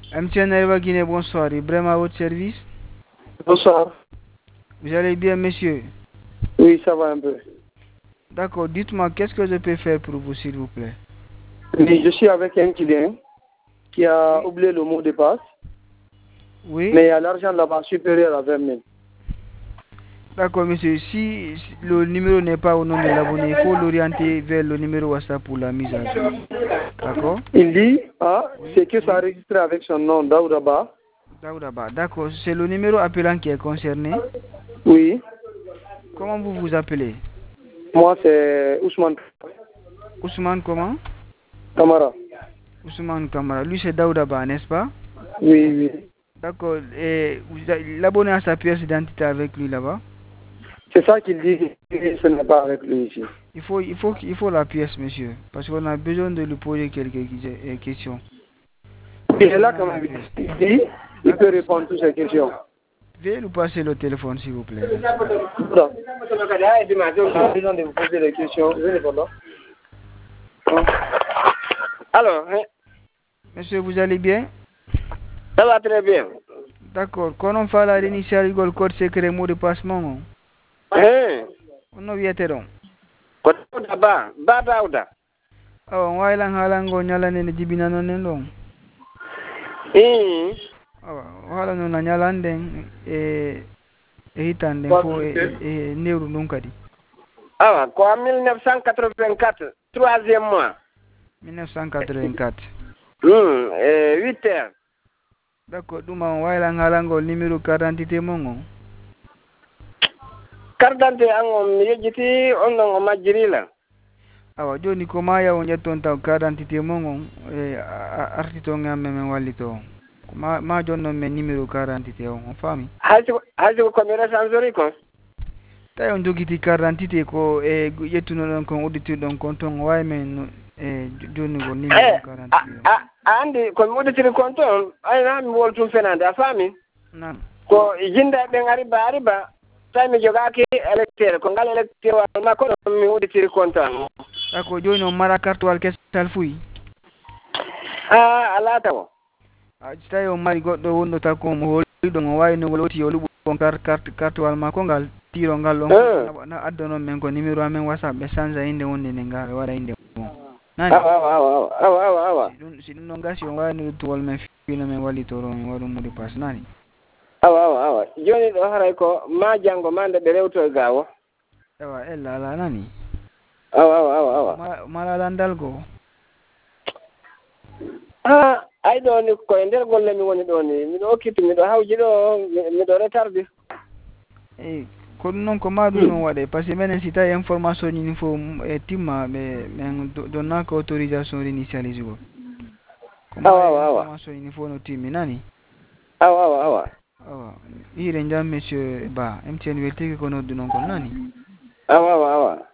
MTN Arriva Guinée, bonsoir. Ibrahim à votre service. Bonsoir. Vous allez bien, monsieur? Oui, ça va un peu. D'accord, dites-moi, qu'est-ce que je peux faire pour vous, s'il vous plaît? Oui, je suis avec un client qui a oublié le mot de passe. Oui. Mais il y a l'argent là-bas supérieur à 20 000. D'accord, monsieur. Si le numéro n'est pas au nom de l'abonné, il faut l'orienter vers le numéro WhatsApp pour la mise à jour. D'accord? Il dit, c'est que ça a Oui. enregistré avec son nom, Daoudaba. Daoudaba. D'accord, c'est le numéro appelant qui est concerné. Oui. Comment vous vous appelez? Moi, c'est Ousmane Ousmane comment? Kamara. Ousmane Kamara. Lui, c'est Daoudaba, n'est-ce pas? Oui, oui. D'accord. Et l'abonné a sa pièce d'identité avec lui là-bas? C'est ça qu'il dit, ce n'est pas avec lui ici. Il faut la pièce, monsieur, parce qu'on a besoin de lui poser quelques questions. Il est là quand même. Il dit, il peut répondre à toutes ces questions. Veuillez nous passer le téléphone, s'il vous plaît. Non. Il a besoin de vous poser des questions. Je vais répondre. Alors, Monsieur, vous allez bien? ça va très bien. D'accord. Quand on fait la initiale du code secret mot de passe, on a viéteron. Ba Dauda. Oh, on va halango nyala nene jibina no nendong. Wala no nyalande hitande fo neuru nunkadi. Quoi 1984, troisième mois. 1984. 8 heures. D'accord, duma wala halango numéro carte d'identité mongo. Carte d'identité angom yejiti on majiri la. Awa joni ko maya on jetton taw carte d'identité mongo artito ngamme men wallito. Ma jonno men numéro carte d'identité on fami. Haji ko mi resanzori ko. Tay on jogiti carte d'identité ko yettuno don kon auditeur don konton way men joni go numéro carte d'identité. Andi ko mi uditiri konton ay na mi woltum fenande a fami. Nan. Ko jinda be ariba tay mi jogaki électeur ko ngal électeur ma ko mi uditiri konton. D'accord, joni on mara carte wal kestal fuyi. Ala tawo. Tay on mari goddo wonno ta ko mo holido mo way no woloti o lubo carte wal ma ko ngal tiro ngal on na addono men ko numéro amen WhatsApp be sanza inde wonde ne ngal wara inde bon. Nani? Awa. Si non gasi on way no tol men fino men walito ron waru mo de pass nani. Awa. Joni do haray ko ma jango mande be rewto gawo. Ewa ella la nani? Awa. Mala landal go. Ay do ni ko nder golle mi woni do ni mi do kitti mi do hawji do mi do retardi. Ko non ko ma dum non wade parce que menen si tay information ni fo timma be men donna ko autorisation initialisée go. Awa. Information ni fo no timmi nani? Awa. Ire njam monsieur Ba MTN weltiki ko noddu non ko nani? Awa.